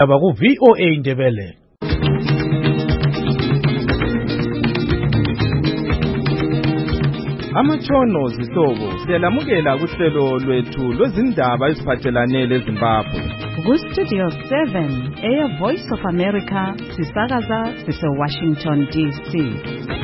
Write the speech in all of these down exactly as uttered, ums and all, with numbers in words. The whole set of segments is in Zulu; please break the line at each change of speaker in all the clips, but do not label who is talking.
Abaku V O A Ndebele.
Amatshono zihlobo siyalamukela kuhlelo lwethu lwezindaba eziphathelane leZimbabwe.
Ku Studio seven, Air Voice of America, sisakaza sise Washington D C.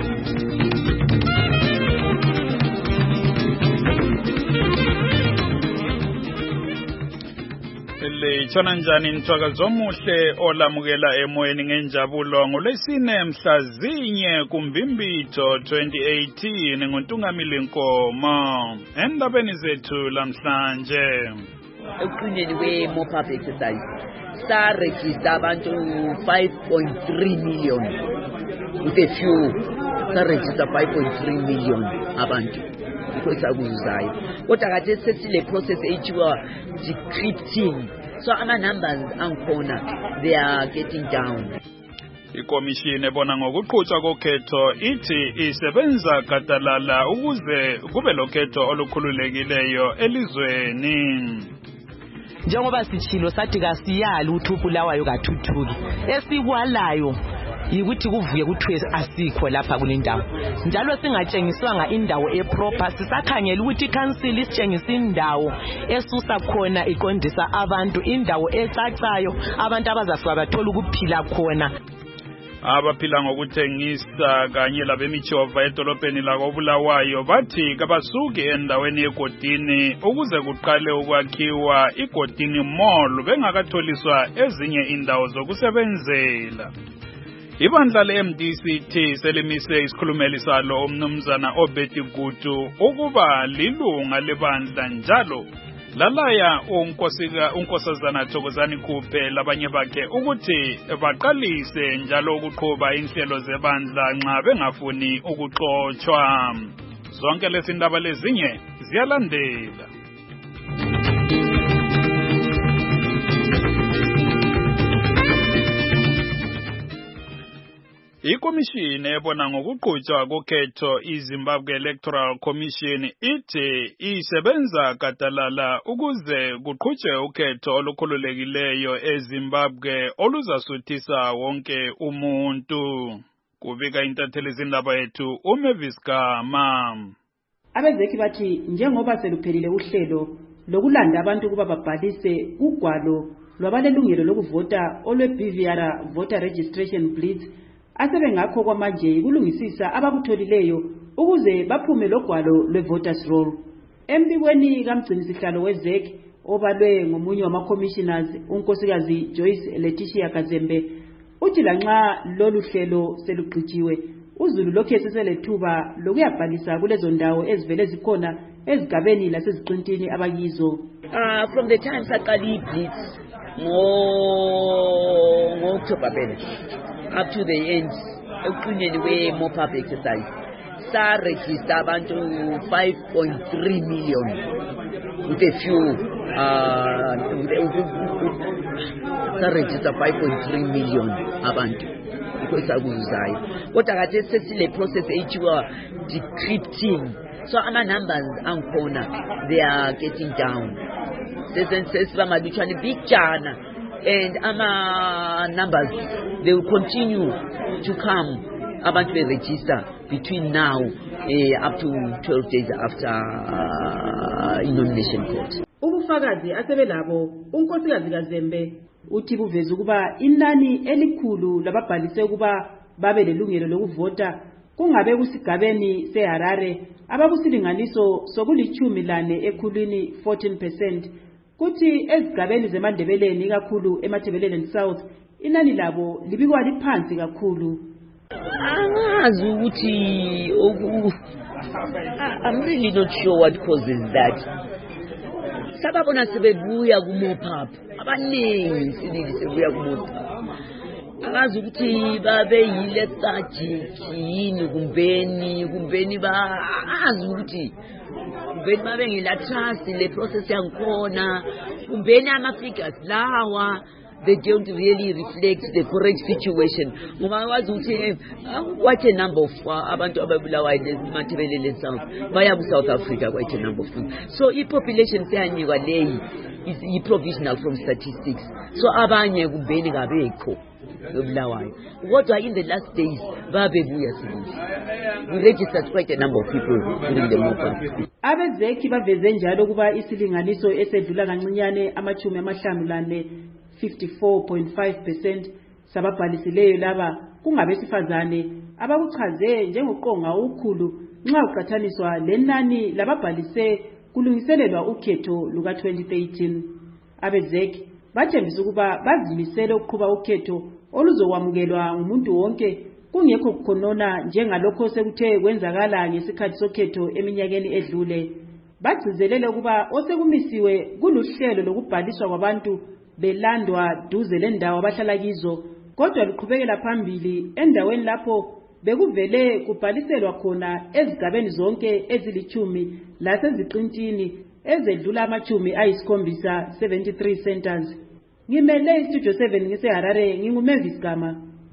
Lechona njani nithokozo omuhle olamukela emoyeni ngenjabulo ngolwesine mhla zinye kuMbimbitho twenty eighteen ngoNtungamili Nkomo endabeni zethu lamhlanje.
Ekuqineni kwe-mop-up exercise sa-register abantu five point three million with a few sa-register five point three million abantu sakuzayo kodwa kade sesile process ethiwa decrypting, so ama-numbers angikhona they are getting down.
Ikomishini ebona ngokuqhutshwa kokhetho ithi isebenza gadalala ukuze kube lokhetho olukhululekileyo elizweni.
Njengoba sichilo sathi kasiyali ukuthi ubulawayo kathuthuki esikwalayo yikuthi kuvuye kuthiwe asikho lapha kulendawo njalo singatshengiswanga indawo eproper sisakhangela ukuthi icouncil isitshengisa indawo esusa khona iqondisa abantu indawo ecacayo abantu abazasuka bathola ukuphila khona.
Abaphila ngokuthengisa kanye labemichova edolobheni lakobulawayo bathi kabasuki endaweni yegodini ukuze kuqale ukwakhiwa igodini mall bengakatholiswa ezinye indawo zokusebenzela. Ibandla le-M D C T selimise isikhulumeli salo umnumzana Obedi Gutu ukuba lilunga lebandla njalo lalaya unkosika unkosazana Thokozani Khuphe labanye bakhe ukuthi baqalise njalo ukuqhuba inhlelo zebandla nxa bengafuni ukuxoxwa. Zonke lezi ndaba lezinye ziyalandela. Ikomishini ebona ngokuqhutshwa kokhetho iZimbabwe Electoral Commission ithi isebenza gadalala ukuze kuqhutshwe ukhetho olukhululekileyo eZimbabwe oluzasuthisa wonke umuntu. Kubika intatheli zindaba yethu uMavis Gama.
Abezeki bathi njengoba seluphelile uhlelo lokulanda abantu kuba babhalise kugwalo lwabalelungelo lokuvota olwe-B V R Voter Registration Blitz asebengakho kwamanje kulungisisa abakutholileyo ukuze baphume logwalo lwe-voters roll. Embikweni kamgcinisihlalo wezeki obalwe ngomunye wama-commissioners unkosikazi Joyce Letitia Kazembe uthi lanxa lolu hlelo selugqijiwe uZulu lokhe seselethuba lokuyabhalisa kulezo ndawo ezivele zikhona ezigabeni laseziqintini abayizo.
Uh, from the time saqala i-blitz ngo ngo-October phela up to the end ekuqineni kwe-mop-up exercise sa-register abantu five point three million with a few uh, sa-register five point three million abantu sakuzayo kodwa kade sesile process ethiwa decrypting, so ama-numbers angikhona they are getting down sesibamabitshwane bijana and ama numbers they will continue to come abantu be register between now uh, up to twelve days after uh, nomination court.
Ubufakazi asebelabo unkosikazi Kazembe uthi buveza ukuba inani elikhulu lababhalise ukuba babe lelungelo lokuvota kungabe kusigabeni seHarare abakusilinganiso sokulichumi lane ekhulwini fourteen percent kuthi ezigabeni zeMandebeleni kakhulu eMathebeleni South inani labo libikwa liphansi kakhulu.
Angazi ukuthi I'm really not sure what causes that. Sababona sebebuya ku-mop-up abaningi sibili sebuya ku-mop-up angazi ukuthi babe yilethargic yini kumbeni kumbeni ba angazi ukuthi kumbeni babe ngilatrust le process yangikhona kumbeni ama-figures lawa they don't really reflect the correct situation. Ngoba wazi ukuthi quite a number of abantu ababulawa eMathebeleni South baya ku South Africa, quite a number of them. So I population seyanikwa leyi is i-provisional from thirty-six. So abanye kubeni kabekho Bulawayo. What are in the last days? Babebuya sibili. We registered quite a number of people during the mop-up.
Abezeki baveze njalo kuba isilinganiso esedlula kancinyane amachumi amahlanu lane fifty-four point five percent sababhalisileyo laba kungabesifazane abakuchaze njengoqonga ukhulu nxa uqathaniswa lenani lababhalise kulungiselelwa ukhetho luka twenty thirteen. Abezeki bathembisa ukuba bazimisele ukuqhuba ukhetho oluzokwamukelwa ngumuntu wonke kungekho kukhonona njengalokho sekuthe kwenzakala ngesikhathi sokhetho eminyakeni edlule. Bagcizelele ukuba osekumisiwe kuluhlelo lokubhaliswa kwabantu belandwa duze lendawo abahlala kizo, kodwa luqhubekela phambili endaweni lapho bekuvele kubhaliselwa khona ezigabeni zonke ezilichumi laseziqintini ezedlula amachumi ayisikhombisa seventy-three centers. Ngimele istudio seven ngise Harare, nginguMavis Gama.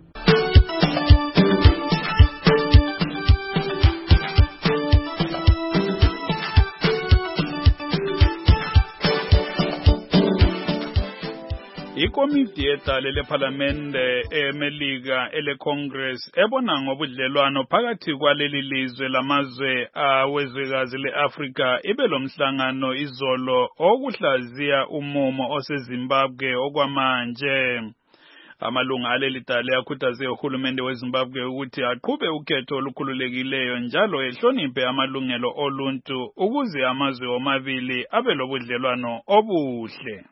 Ikomiti yedale lePhalamende eMelika eleCongress ebona ngobudlelwano phakathi kwaleli lizwe lamazwe awezwekazi leAfrika ibe lomhlangano izolo okuhlaziya umumo oseZimbabwe okwamanje. Amalunga aleli dale akhuthaze uhulumende weZimbabwe ukuthi aqhube ukhetho olukhululekileyo njalo ehloniphe amalungelo oluntu ukuze amazwe omabili abe lobudlelwano obuhle.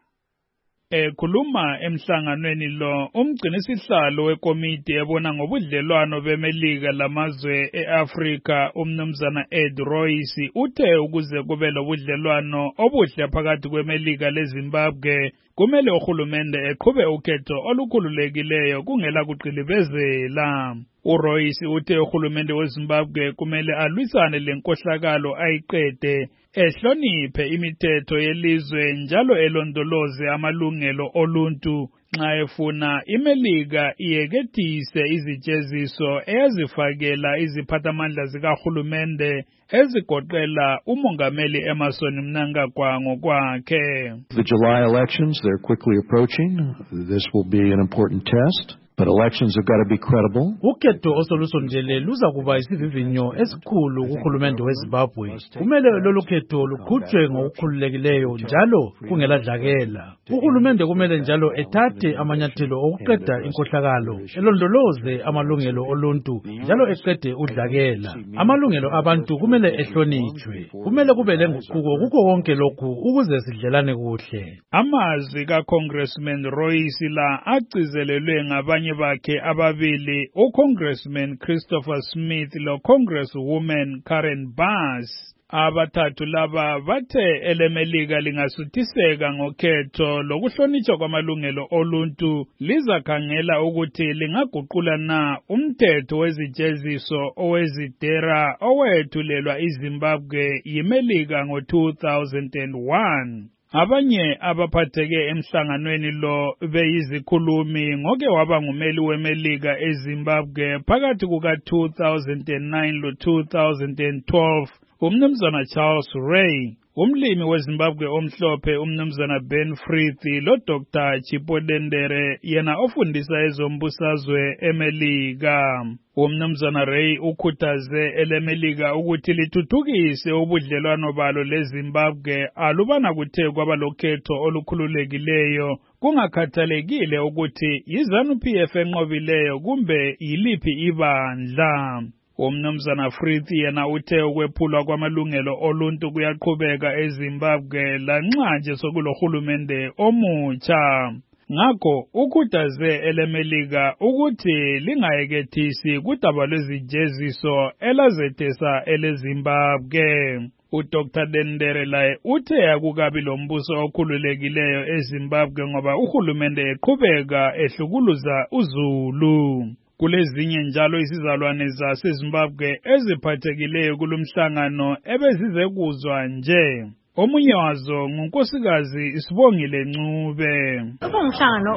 Ekhuluma emhlanganweni lo umgcinisihlalo wekomiti ebona ngobudlelwano beMelika lamazwe eAfrika umnumzana Ed Royce uthe ukuze kube lobudlelwano obuhle phakathi kweMelika leZimbabwe kumele uhulumende eqhube ukhetho olukhululekileyo kungela kuqilibezela. uRoyce uthe uhulumende weZimbabwe kumele alwisane lenkohlakalo ayiqede ehloniphe imithetho yelizwe njalo elondoloze amalungelo oluntu nxa efuna iMelika iyekethise izitsheziso eyazifakela iziphathamandla zikahulumende ezigoqela umongameli Emmerson Mnangagwa ngokwakhe.
The July elections, they're quickly approaching. This will be an important test. But elections have got to be credible.
Ukhetho osolusondele luza kuba isivivinyo esikhulu kuhulumende weZimbabwe. Kumele lolu khetho lukhutshwe ngokukhululekileyo njalo kungeladlakela. Uhulumende kumele njalo ethathe amanyathelo okuqeda inkohlakalo, elondoloze amalungelo oluntu njalo eqede udlakela. Amalungelo abantu kumele ehlonitshwe. Kumele kube lenguquko kukho konke lokhu ukuze sidlelane kuhle.
Amazwi kaCongressman Royce la agcizelelwe ngabanye bakhe ababili uCongressman Christopher Smith lo Congresswoman Karen Bass. Abathathu laba bathe eleMelika lingasuthiseka ngokhetho lokuhlonitshwa kwamalungelo oluntu lizakhangela ukuthi lingaguqula na umthetho wezitsheziso owezidera owethulelwa iZimbabwe yiMelika ngo two thousand one. Abanye abaphatheke emhlanganweni lo beyizikhulumi ngoke waba ngumeli weMelika eZimbabwe phakathi kuka two thousand nine lo two thousand twelve umnumzana Charles Ray, umlimi weZimbabwe omhlophe umnumzana Ben Frith lo Doctor Chipodendere yena ofundisa ezombusazwe eMelika. Umnumzana Ray ukhuthaze eleMelika ukuthi lithuthukise ubudlelwano balo leZimbabwe alubana kuthe kwaba lokhetho olukhululekileyo kungakhathalekile ukuthi yiZANU-P F enqobileyo kumbe yiliphi ibandla. Umnumzana Frith yena uthe ukwephulwa kwamalungelo oluntu kuyaqhubeka eZimbabwe lanxa nje sokulohulumende omutsha. Ngakho ukhuthaze eleMelika ukuthi lingayekethisi kudaba lwezijeziso elazethesa eleZimbabwe. uDoctor Dendere laye uthe akukabi lombuso okhululekileyo eZimbabwe ngoba uhulumende eqhubeka ehlukuluza uZulu. Kulezinye njalo isizalwane zaseZimbabwe eziphathekileyo kulomhlangano ebezize kuzwa nje. Omunye wazo ngunkosikazi Isibongile Ncube.
Umhlangano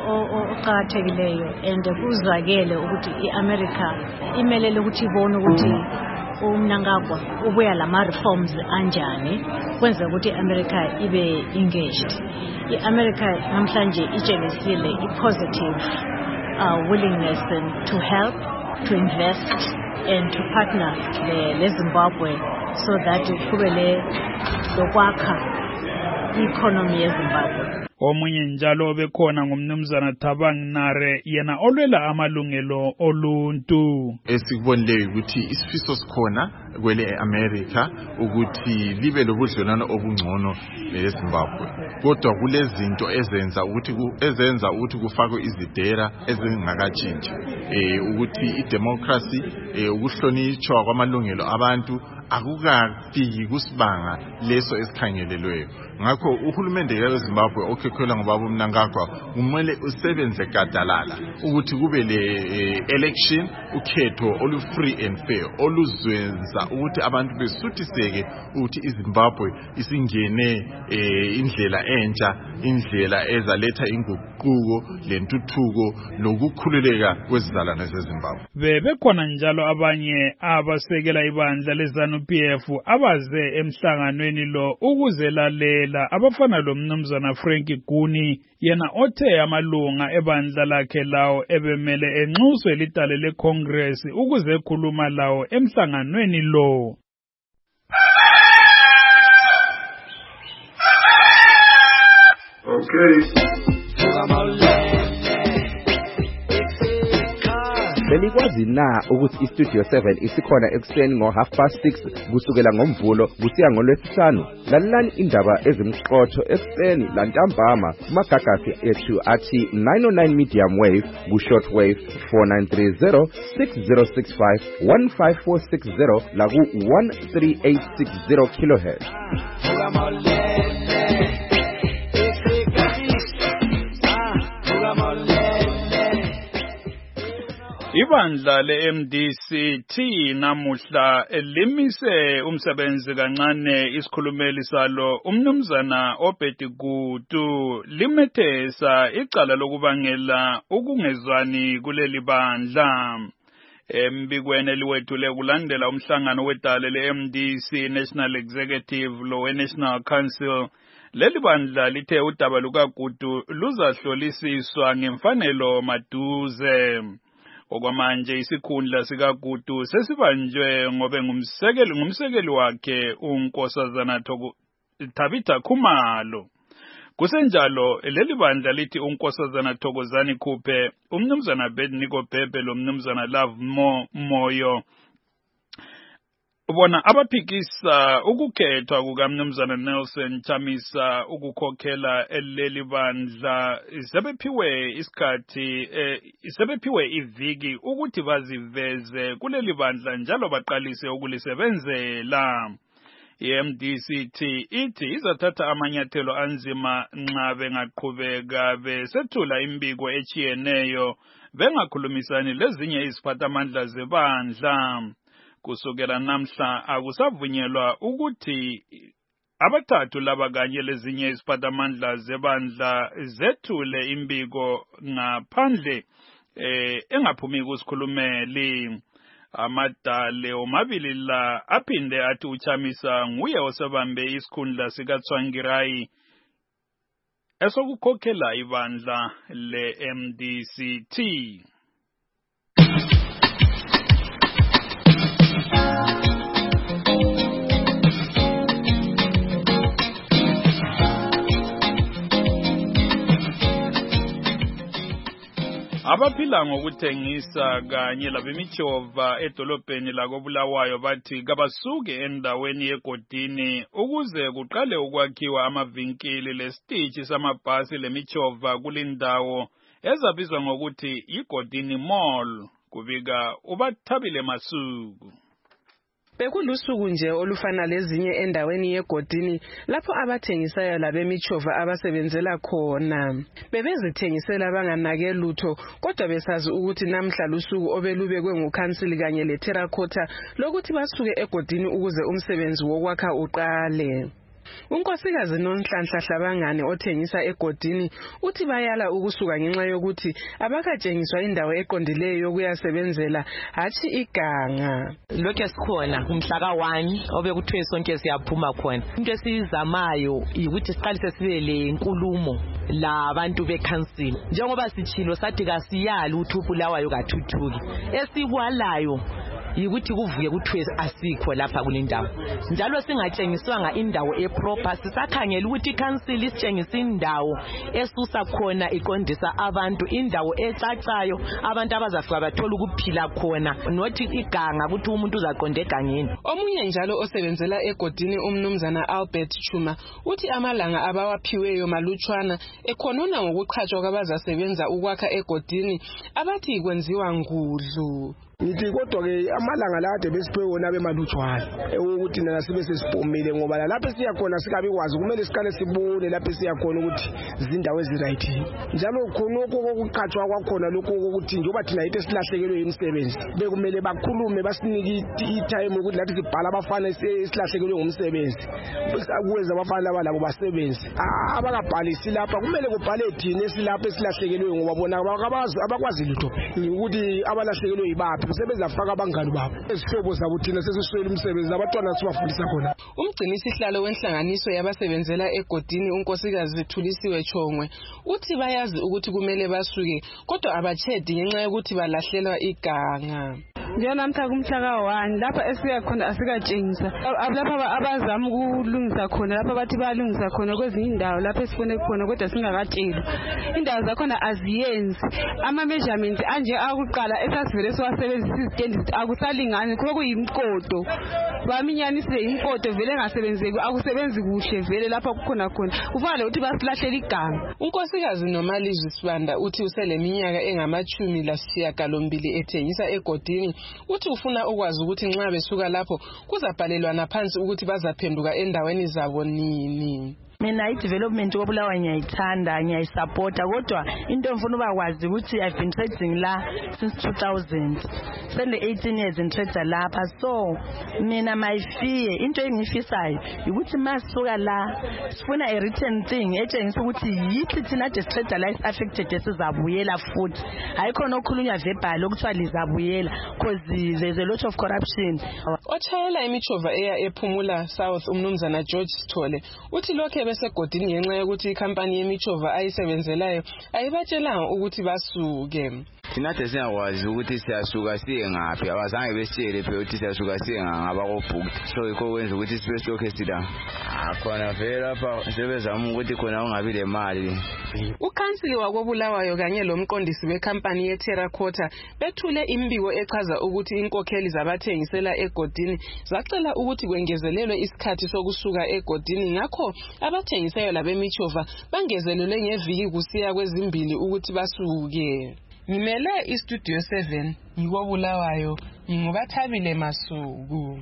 oqhakathekileyo and kuzwakele ukuthi iAmerica imelele ukuthi ibone ukuthi uMnangagwa ubuya lama reforms anjani kwenza ukuthi iAmerica ibe engaged. iAmerica namhlanje itshengisile ipositive uh, willingness to help, to invest and to partner le Zimbabwe so that kube le lokwakha economy ye Zimbabwe.
Omunye njalo bekhona ngumnumzana Thabang Nare yena olwela amalungelo oluntu.
Esikubonile ukuthi isifiso sikhona kwele America ukuthi libe lobudlelwano obungcono neZimbabwe. Kodwa kulezinto ezenza ukuthi ezenza ukuthi kufakwe izidera ezingakatshintshi. Eh ukuthi idemocracy eh ukuhlonitshwa kwamalungelo abantu akukafiki kusibanga leso esikhangelelweyo. Ngakho uhulumende weZimbabwe okhokhelwa ngobaba uMnangagwa kumele usebenze gadalala ukuthi kube le election ukhetho olu free and fair oluzwenza ukuthi abantu besuthiseke ukuthi iZimbabwe isingene indlela entsha, indlela ezaletha inguquko lentuthuko lokukhululeka kwezizalwane zeZimbabwe.
Bebekhona njalo abanye abasekela ibandla leZANU P F abaze emhlanganweni lo ukuzelalela abafana lo mnumzana Frank Guni yena othe amalunga ebandla lakhe lawo ebemele enxuswe litale leCongress ukuze khuluma lawo emhlanganweni lo.
Okay. Belikwazi na ukuthi iStudio seven isikhona ekseni ngo half past six kusukela ngomvulo kusiya ngolwesihlanu. Lalelani indaba ezimqotho ekseni lantambama kumagagasi ethu athi nine oh nine medium wave ku short wave four nine three zero six zero six five one five four six zero la ku one three eight six zero kilohertz.
Ibandla le-M D C T namuhla limise umsebenzi kancane isikhulumeli salo umnumzana Obedi Gutu limethesa icala lokubangela ukungezwani kuleli bandla. Embikweni eliwethule kulandela umhlangano wedale le-M D C National Executive lo we-National Council, leli bandla lithe udaba lukaGutu luzahlolisiswa ngemfanelo maduze. Okwamanje isikhundla sikaGutu sesibanjwe ngobe ngumsekeli ngumsekeli wakhe uNkosazana Tabitha Khumalo. Kusenjalo leli bandla lithi uNkosazana Thokozani Khuphe, umnumzana Bedniko Bhebhe lo mnumzana Love Mo Moyo bona abaphikisa ukukhethwa kukaMnumzana Nelson Chamisa ukukhokhela leli bandla sebephiwe isikhathi sebephiwe iviki ukuthi baziveze kuleli bandla njalo baqalise ukulisebenzela. I-M D C T ithi izathatha amanyathelo anzima nxa bengaqhubeka besethula imbiko echiyeneyo bengakhulumisani lezinye iziphathamandla zebandla. Kusukela namhla akusavunyelwa ukuthi abathathu laba kanye lezinye iziphathamandla zebandla zethule imbiko ngaphandle eh engaphumi kusikhulumeli. Amadale omabili la aphinde athi uChamisa nguye osebambe isikhundla sikaTsvangirai esokukhokhela ibandla le-M D C T. Abaphila ngokuthengisa kanye labemijova edolobheni lakoBulawayo bathi kabasuke endaweni yegodini ukuze kuqale ukwakhiwa amavinkili lesitishi samabhasi lemijova kulindawo ezabizwa ngokuthi iGodini Mall, kubika uBathabile Masuku.
Bekulusuku nje olufana lezinye endaweni yegodini lapho abathengisayo labemijova abasebenzela khona. Bebezithengisela banganake lutho kodwa besazi ukuthi namhla lusuku obelubekwe ngukhansili kanye leTerracotta lokuthi basuke egodini ukuze umsebenzi wokwakha uqale. Unkosikazi Nonhlanhla Hlabangane othengisa egodini uthi bayala ukusuka ngenxa yokuthi abakatshengiswa indawo eqondileyo yokuyasebenzela hathi iganga.
Lokho esikhona kumhla ka one obekuthiwe sonke siyaphuma khona. Into esizamayo ukuthi siqalise sibe le nkulumo labantu becouncil. Njengoba sichilo sathi kasiyali ukuthi ubulawayo kathuthuki. Esikwalayo yikuthi kuvuke kuthiwe asikho lapha kulendawo. Njalo singatshengiswanga indawo eproper sisakhangela ukuthi council isitshengisa indawo esusa khona iqondisa abantu indawo ecacayo abantu abazafika bathola ukuphila khona nothi iganga ukuthi umuntu uzaqonda egangeni.
Omunye njalo osebenzela egodini umnumzana Albert Chuma uthi amalanga abawaphiweyo malutshwana ekhonona ngokuqhatshwa kwabazasebenza ukwakha egodini abathi kwenziwa ngudlu.
Ngithi kodwa ke amalanga la ade besiphiwe wona bemalutshwana ukuthi nana sibe sesipomile ngoba lapha siya khona sikabi kwazi kumele siqale sibone lapha siya khona ukuthi izindawo eziright njalo khonoko kokuqhatshwa kwakhona lokho ukuthi njengoba thina into esilahlekelwe imisebenzi bekumele bakhulume basinike i-time ukuthi lathi sibhala abafana esilahlekelwe ngumsebenzi ukuwenza abafana abalabo basebenzi abakabhalisi lapha kumele kubhale thina esilapha esilahlekelwe ngoba bona abakwazi lutho ukuthi abalahlekelwe yibaphi sebezafaka abangani babo esihlobo zabo thina sesiswele umsebenzi abantwana sibafundisa khona.
Umgcinisi sihlalo wenhlanganiso yabasebenzela egodini unkosikazi Thulisiwe Chongwe uthi bayazi ukuthi kumele basuke kodwa abachedi ngenxa yokuthi balahlelwa iganga.
Njenamhla kumhla ka one lapha esiya khona asikatshengisa lapha abazama ukulungisa khona lapha bathi bayalungisa khona kwezinye indawo lapha esifune khona kodwa singakatsheli indawo zakhona aziyenzi ama measurements anje akuqala esasivele siwasebenzisa izitendi akusalingani kuba kuyimkodo baminyanise imkodo vele engasebenzeki akusebenzi kuhle vele lapha kukhona khona kufanele ukuthi basilahlela iganga.
Unkosikazi Nomalizwi Sibanda uthi useleminyaka engamachumi lasishiyagalombili ethengisa egodini uthi ufuna ukwazi ukuthi nxa besuka lapho kuzabhalelwana phansi ukuthi bazaphenduka endaweni zabo nini.
Mina i-development kobulawa ngiyayithanda ngiyayisupporta kodwa into engifuna ukwazi ukuthi I've been trading la since two thousand sele eighteen years in trade lapha so mina my fear into engifisayo ukuthi masuka la sifuna a written thing etshengisa ukuthi yithi thina de trade la is affected esizabuyela futhi hayikhona okhulunywa verbal okuthiwa lizabuyela because there's a lot of corruption.
Ochayela imichova eya ephumula South umnumzana George Sithole uthi lokho besegodini ngenxa yokuthi ikhampani yemichova ayisebenzelayo ayibatshelanga ukuthi basuke.
Thina sesiyakwazi ukuthi siyasuka siye ngaphi abazange besitshele phela ukuthi siyasuka siye ngabakobhuku so ikho kwenza ukuthi sibe silokhe sila khona vele lapha sebezama ukuthi khona ungabi le mali.
Ukhansili wakobulawayo kanye lomqondisi wekhampani yeTerracotta bethule imbiko echaza ukuthi inkokheli zabathengisela egodini zacela ukuthi kwengezelelwe isikhathi sokusuka egodini ngakho abathengisayo labemichova bangezelelwe ngeviki kusiya kwezimbili ukuthi basuke. Ngimele iStudio seven ngikobulawayo ngingubathabile Masuku.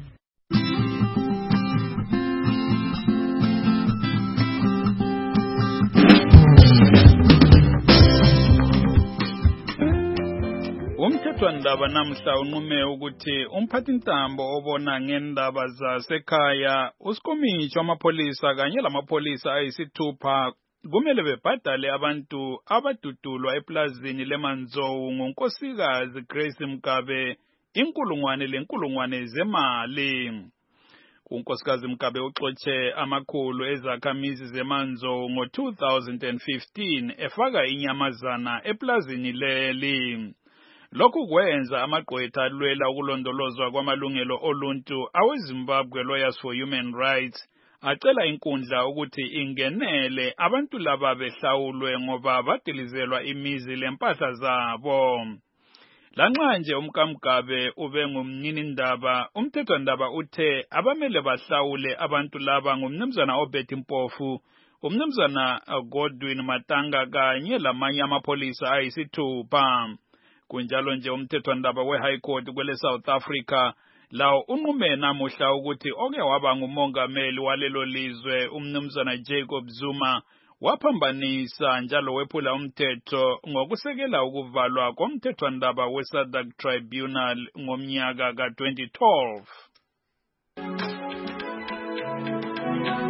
Umthethwandaba namhla unqume ukuthi umphathintambo obona ngendaba zasekhaya uSikomitshi wamapolisa kanye lamapolisa ayisithupha kumele bebhadale abantu abadudulwa eplazini leManzou ngonkosikazi Grace Mkabe inkulungwane lenkulungwane zemali. Unkosikazi Mkabe uxotshe amakhulu ezakhamizi zeManzou ngo two thousand fifteen efaka inyamazana eplazini leli. Lokhu kwenza amagqwetha alwela ukulondolozwa kwamalungelo oluntu aweZimbabwe Lawyers for Human Rights acela inkundla ukuthi ingenele abantu laba behlawulwe ngoba badilizelwa imizi lempahla zabo. Lanxa nje umkamgabe ube ngumninindaba umthethwandaba uthe abamele bahlawule abantu laba ngumnumzana Obert Mpofu, umnumzana Godwin Matanga kanye lamanye amapolisa ayisithupha. Kunjalo nje umthethwandaba we-High Court kwele South Africa lawo unqume namuhla ukuthi oke waba ngumongameli walelo lizwe umnumzana Jacob Zuma waphambanisa njalo wephula umthetho ngokusekela ukuvalwa komthethwandaba we-SADC Tribunal ngomnyaka ka twenty twelve.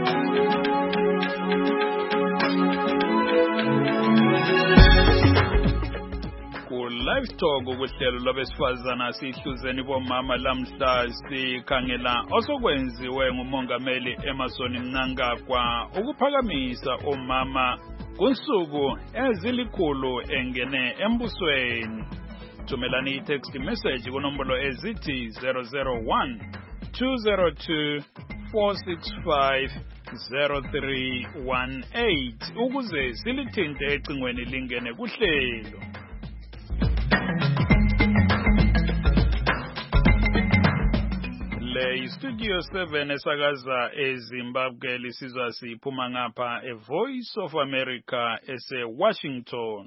Live Talk ukuhlelo lwabesifazana sihluzeni bomama lamhla sikhangela osokwenziwe ngumongameli Emmerson Mnangagwa ukuphakamisa omama kunsuku ezilikhulu engene embusweni. Thumelani i-text message kunombolo ezithi zero zero one two zero two four six five zero three one eight ukuze silithinte ecingweni lingene kuhlelo. Le Studio seven esakaza eZimbabwe lisizwa siphuma ngapha e Voice of America ese Washington.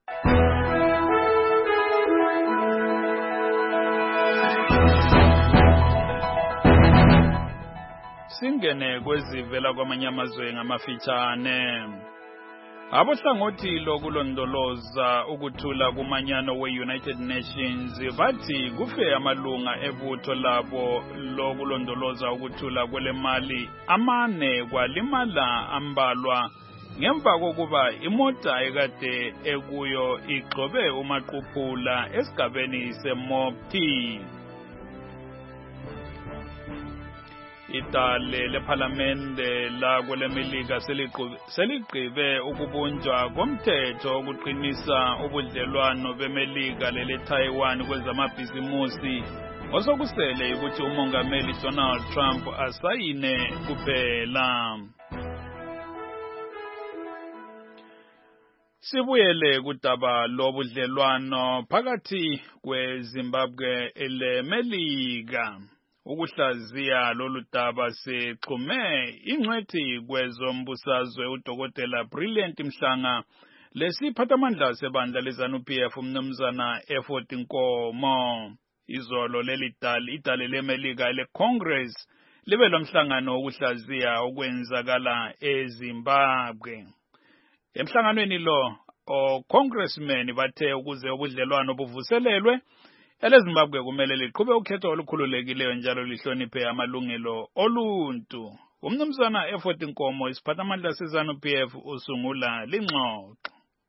Singene kwezivela kwamanye amazwe ngamafitshane. Abohlangothi lokulondoloza ukuthula kumanyano we-United Nations bathi kufe amalunga ebutho labo lokulondoloza ukuthula kwele mali amane kwalimala ambalwa ngemva kokuba imota ekade ekuyo igxobe umaqhuphula esigabeni seMopti. Itale leParlamente la kwele Melika seligqibe ukubunjwa komthetho okuqinisa ubudlelwano beMelika lele Taiwan kwezamabhizimusi osokusele ukuthi umongameli Donald Trump asayine kuphela. Sibuyele kudaba lobudlelwano phakathi kweZimbabwe leMelika. Ukuhlaziya lolu daba sexhume ingcwethi kwezombusazwe uDokotela Brilliant Mhlanga lesiphathamandla sebandla leZANU-P F umnumzana Effort Nkomo. Izolo leli dali idale leMelika leCongress libe lomhlangano wokuhlaziya okwenzakala eZimbabwe. Emhlanganweni lo oCongressmen bathe ukuze ubudlelwano buvuselelwe eleZimbabwe kumele liqhube ukhetho olukhululekileyo njalo lihloniphe amalungelo oluntu. Umnumzana Effort Nkomo isiphathamandla seZANU-P F usungula lingxoxo.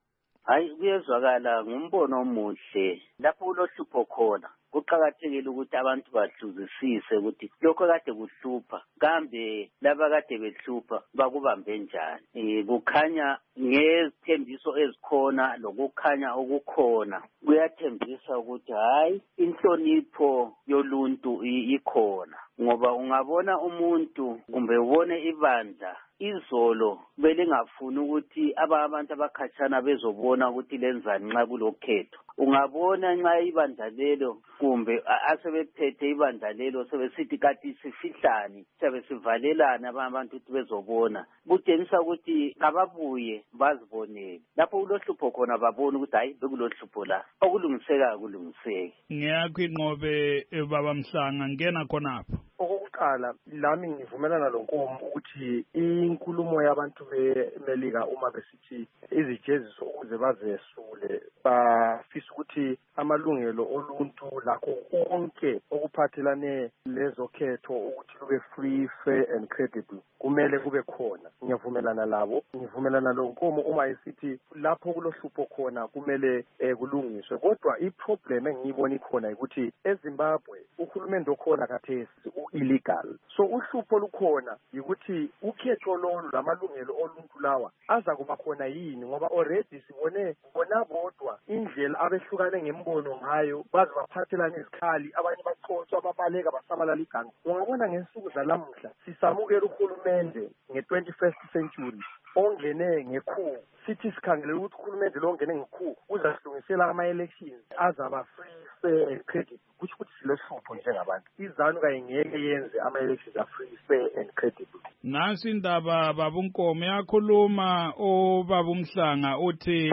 Hayi kuyezwakala ngumbono omuhle lapho kulohlupho khona. Kuqakathekile ukuthi abantu bahluzisise ukuthi lokho kade kuhlupha kambe laba kade behlupha bakubambe njani. Eh kukhanya ngezithembiso ezikhona lokukhanya okukhona kuyathembisa ukuthi hayi inhlonipho yoluntu ikhona ngoba ungabona umuntu kumbe ubone ibandla izolo belingafuni ukuthi abantu abakhatshana bezobona ukuthi lenzani nxa kulokhetho. Ungabona nxa ibandla lelo kumbe asebephethe ibandla lelo sebesithi kathi sifihlani sibe sivalelana abantu ukuthi bezobona kutshengisa ukuthi ababuye bazibonele lapho kulohlupho khona babona ukuthi hayi bekulohlupho la okulungiseka kulungiseke.
Ngiyakho inqobe baba Mhlanga ngena khonapho.
Okokuqala lami ngivumelana loNkomo ukuthi inkulumo yabantu beMelika uma besithi izijeziso ukuze bazesule bafisa ukuthi amalungelo oluntu lakho konke okuphathelane lezokhetho ukuthi kube free, fair and credible kumele kube khona. Ngiyavumelana labo, ngivumelana loNkomo uma esithi lapho kulohlupho khona kumele kulungiswe. Kodwa iproblem engiyibona ikhona ukuthi eZimbabwe uhulumende okhona kathesi illegal. So uhlupho lukhona ukuthi ukhetho lolu lamalungelo oluntu lawa aza kuba khona yini ngoba already sibone bona bodwa indlela abehlukane ngembono ngayo baze baphathelana izikhali abanye baqotswa ababaleka basabalala iganga. Ungabona ngensuku zalamuhla sisamukela uhulumende nge-twenty-first century ongene ngekhu sithi sikhangele ukuthi uhulumende lo ongene ngekhu uzasilungisela ama-elections azaba free, fair and credible. Kusho ukuthi silohlupho njengabantu. iZANU kayingeke yenze ama-elections a-free, fair and credible.
Nasi indaba baba uNkomo yakhuluma obaba uMhlanga uthi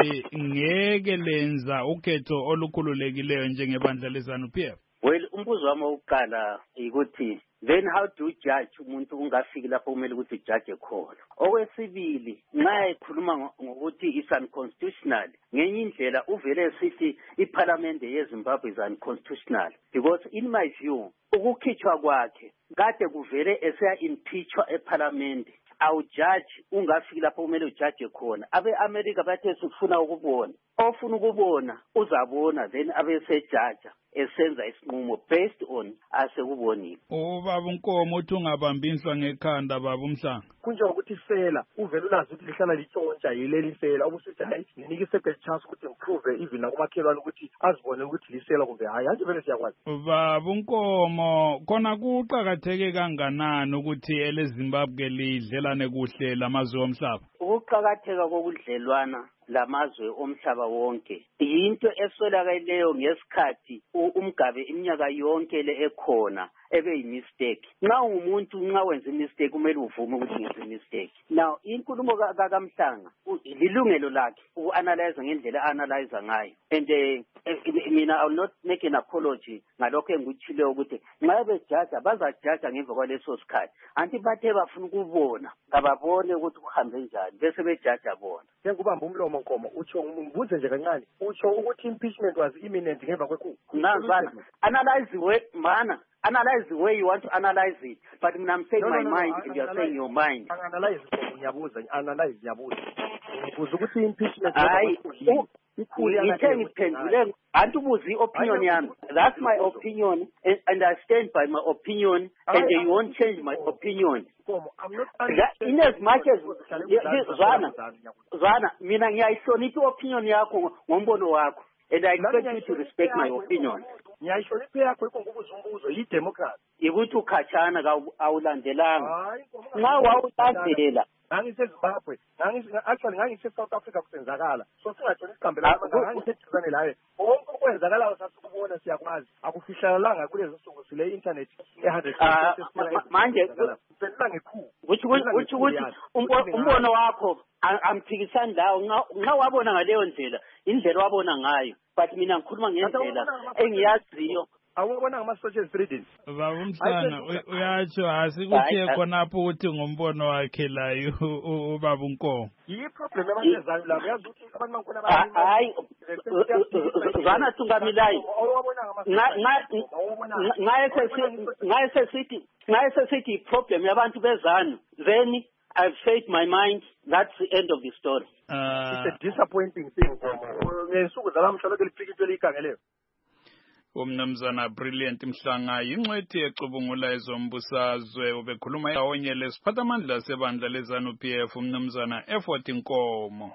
ngeke lenza ukhetho olukhululekileyo njengebandla leZANU-P F.
Well umbuzo wami wokuqala ukuthi then how do you judge umuntu ungafiki lapho kumele ukuthi judge khona. Okwesibili nxa ekhuluma ngokuthi is unconstitutional ngenye indlela uvele sithi iParliament yeZimbabwe is unconstitutional because in my view ukukhitshwa kwakhe kade kuvele eseya impeachwa eParliament awujaji ungafiki lapho kumele ujaje khona. Abe-America bathe sifuna ukubona. Ofuna ukubona uzabona then abesejaja esenza isinqumo based on asekubonile.
Ubaba uNkomo uthi ungabambi inhlwa ngekhanda baba uMhlanga.
Kunjengokuthi fela uvela ulazi ukuthi lihlala litshontsha yileli fela obusithi hayi nginike i-second chance ukuthi improve even nakumakhelwane ukuthi azibone ukuthi lisela kumbe hayi anje vele siyakwazi.
Baba uNkomo khona kuqhakatheke kanganani ukuthi eleZimbabwe lidlelane kuhle lamazwe omhlaba?
Ukuqhakatheka kokudlelwana lamazwe omhlaba wonke yinto eswelakeleyo ngesikhathi umgabe iminyaka yonke le ekhona ebe yimistake. Nxa umuntu nxa wenza imistake kumele uvume ukuthi ngenza imistake. Now inkulumo kaMhlanga lilungelo lakhe uanalyze ngendlela analyze ngayo, and uh, mina I will not make an apology ngalokho engikuchile ukuthi nxa bejaja bazajaja ngemva kwaleso sikhathi anti bathe bafuna ukubona ngababone ukuthi kuhambe njani bese bejaja bona.
Ngikubamba umlomo Nkomo utsho ngibuze nje kancane utsho ukuthi impeachment was imminent ngemva kwekhu.
Nazana analyze we mana analyze the way you want to analyze it, but I'm saying no, my no, no, mind no, and you're analyze, saying your mind.
Analyze ngiyabuza analyze ngiyabuza ubuza ukuthi impeachment
hayi ngithe ngiphendule antubuzi opinion yami. That's my opinion and, and I stand by my opinion and you won't change my opinion. In as much as Zwana Zwana mina ngiyayihlonipha opinion yakho ngombono wakho and I expect you to respect my opinion.
Ngiyayihlonipha yakho ikongubuza umbuzo yi democracy
ikuthi ukhachana awulandelanga nxa wawulandela
ngangiseZimbabwe actually ngangise-South Africa kusenzakala so singatshoni isiqambela ngangiseduzane laye konke okwenzakalayo sasikubona siyakwazi akufihlalanga kulezi nsuku sile internet e-hundred
manje uthi ukuthi umbono wakho amphikisani lawo nxa wabona ngaleyo ndlela indlela wabona ngayo, but mina ngikhuluma ngendlela engiyaziyo.
Awubona ngama-social readings.
Baba uMhlanga uyatsho asikuthe khonapho ukuthi ngombono wakhe layo ubaba uNkomo.
Yi-problem yabantu labo yazi ukuthi abantu bangikhona
hayi Zwana Thungamilayi ngaye sesithi ngaye sesithi problem yabantu bezanu then I've said my mind. That's the end of the story.
Uh, it's a disappointing thing. Ngesuku zalamhlanje liphikiswe likhangeleyo.
Umnumzana Brilliant Mhlanga yingcwethi ecubungula ezombusazwe ubekhuluma ndawonye lesiphathamandla sebandla leZANU P F umnumzana Effort Nkomo.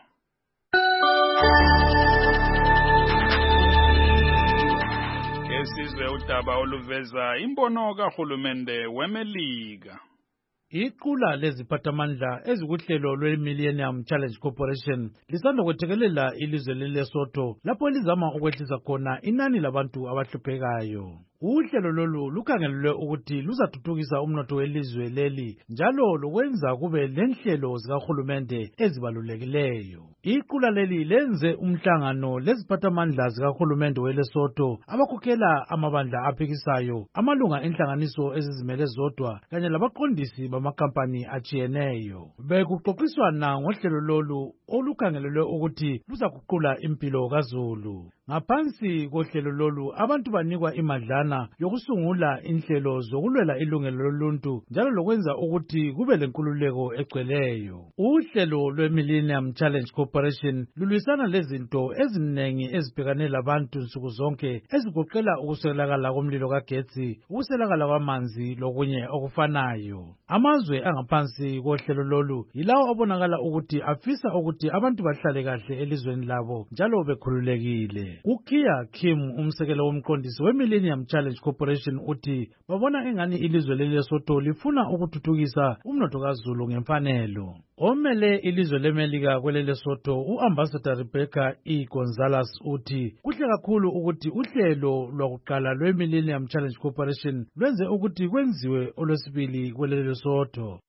Esizwe udaba oluveza imbono kahulumende weMelika.
Iqula leziphathamandla ezikuhlelo lwe-Millennium Challenge Corporation lisanda kwethekelela ilizwe leLesotho lapho lizama ukwehlisa khona inani labantu abahluphekayo. Uhlelo lolu lukhangelelwe ukuthi luzathuthukisa umnotho welizwe leli njalo lokwenza kube lenhlelo zikahulumende ezibalulekileyo. Iqula leli lenze umhlangano leziphathamandla zikahulumende weLesotho abakhokhela amabandla aphikisayo, amalunga enhlanganiso ezizimele zodwa kanye labaqondisi bamakampani atshiyeneyo. Bekuxoxiswana ngohlelo lolu olukhangelelwe ukuthi luzaguqula impilo kaZulu. Ngaphansi kohlelo lolu abantu banikwa imadlana yokusungula inhlelo zokulwela ilungelo loluntu njalo lokwenza ukuthi kube lenkululeko egcweleyo. Uhlelo lwe-Millennium Challenge Corporation lulwisana lezinto eziningi ezibhekane labantu nsuku zonke ezigoqela ukuswelakala komlilo kagetsi, ukuswelakala kwamanzi lokunye okufanayo. Amazwe angaphansi kohlelo lolu yilawo abonakala ukuthi afisa ukuthi abantu bahlale kahle elizweni labo njalo bekhululekile. Ukia Kim umsekelo womqondisi we-Millennium Challenge Corporation uthi babona engani ilizwe leLesotho lifuna ukuthuthukisa umnotho kaZulu ngemfanelo. Omele ilizwe leMelika kweleLesotho uAmbassador Rebecca E. Gonzalez uthi kuhle kakhulu ukuthi uhlelo lwakuqala lwe-Millennium Challenge Corporation lwenze ukuthi kwenziwe olwesibili kweleLesotho.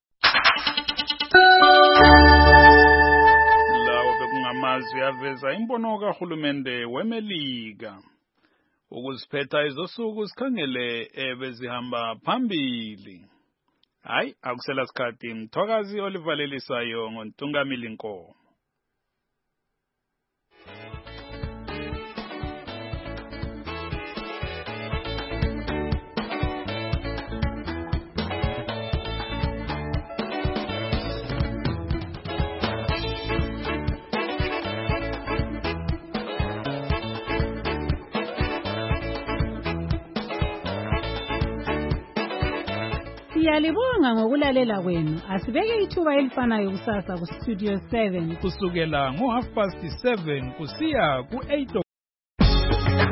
Amazwi aveza imbono kahulumende weMelika ukuziphetha izosuku sikhangele ebezihamba phambili. Hayi akusela sikhathi Mthokazi olivalelisayo ngoNtungamili Nkomo.
Siyalibonga ngokulalela kwenu. Asibeke ithuba elifanayo kusasa ku Studio seven
kusukela ngo half past seven kusiya ku eight